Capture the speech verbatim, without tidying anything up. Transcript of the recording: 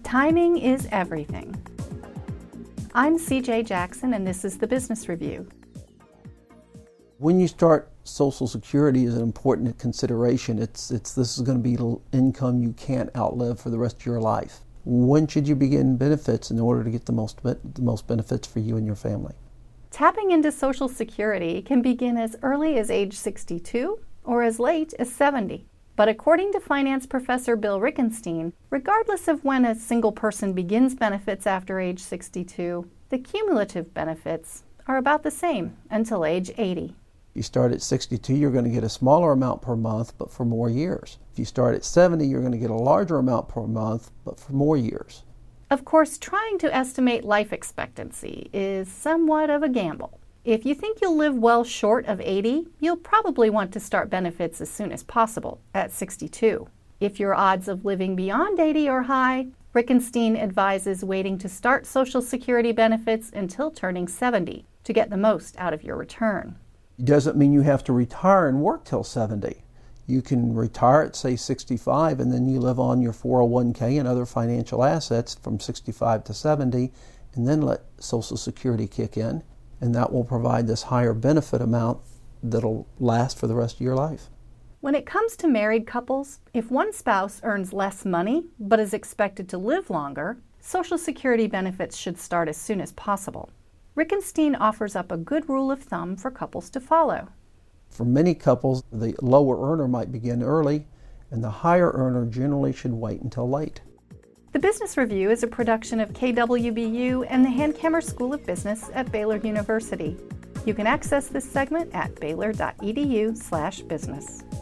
Timing is everything. I'm C J Jackson, and this is the Business Review. When you start Social Security is an important consideration. It's it's this is going to be income you can't outlive for the rest of your life. When should you begin benefits in order to get the most the most benefits for you and your family? Tapping into Social Security can begin as early as age sixty-two or as late as seventy. But according to finance professor Bill Rickenstein, regardless of when a single person begins benefits after age sixty-two, the cumulative benefits are about the same until age eighty. If you start at sixty-two, you're going to get a smaller amount per month, but for more years. If you start at seventy, you're going to get a larger amount per month, but for more years. Of course, trying to estimate life expectancy is somewhat of a gamble. If you think you'll live well short of eighty, you'll probably want to start benefits as soon as possible, at sixty-two. If your odds of living beyond eighty are high, Rickenstein advises waiting to start Social Security benefits until turning seventy to get the most out of your return. It doesn't mean you have to retire and work till seventy. You can retire at, say, sixty-five, and then you live on your four oh one k and other financial assets from sixty-five to seventy, and then let Social Security kick in. And that will provide this higher benefit amount that'll last for the rest of your life. When it comes to married couples, if one spouse earns less money but is expected to live longer, Social Security benefits should start as soon as possible. Rickenstein offers up a good rule of thumb for couples to follow. For many couples, the lower earner might begin early, and the higher earner generally should wait until late. The Business Review is a production of K W B U and the Hankamer School of Business at Baylor University. You can access this segment at baylor dot e d u slash business.